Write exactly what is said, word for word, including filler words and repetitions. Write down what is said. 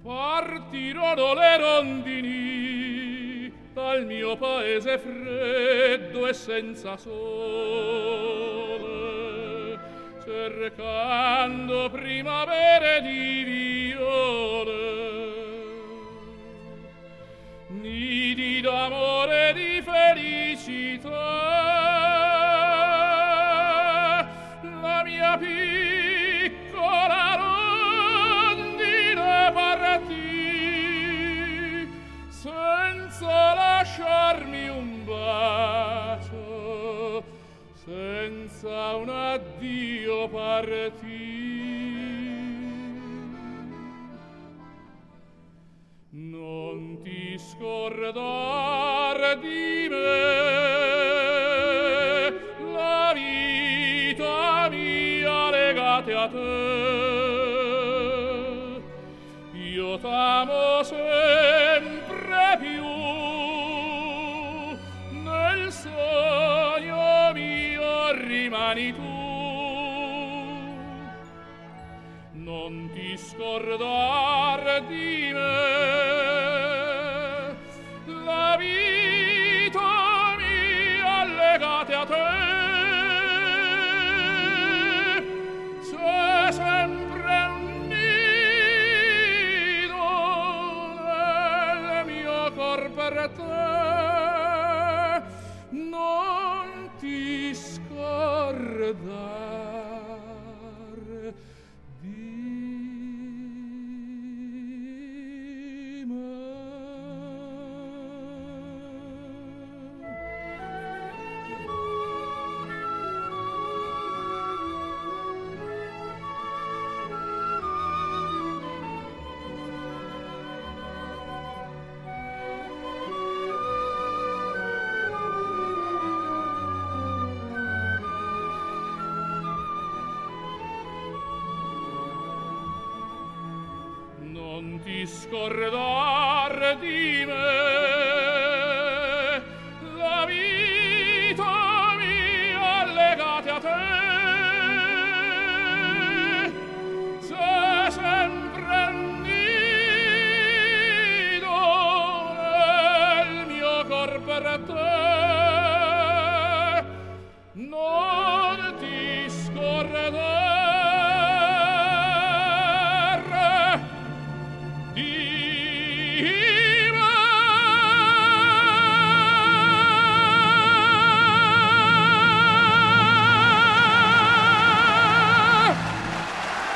Partirono le rondini dal mio paese freddo e senza sole, cercando primavere di viole, nidi d'amore e di felicità. La mia piccola rondine partì senza lasciarmi un bacio, senza un addio partì. Non ti scordar di me, la vita mia legate a te. Io t'amo sempre più, nel sogno mio rimani tu. Non ti scordar di me, la vita mia legate a te. C'è sempre un nido nel mio cor per te. Non ti scordar non ti scordar di me, la vita mia legate a te. C'è sempre un nido nel mio cor per te. Non ti scordar di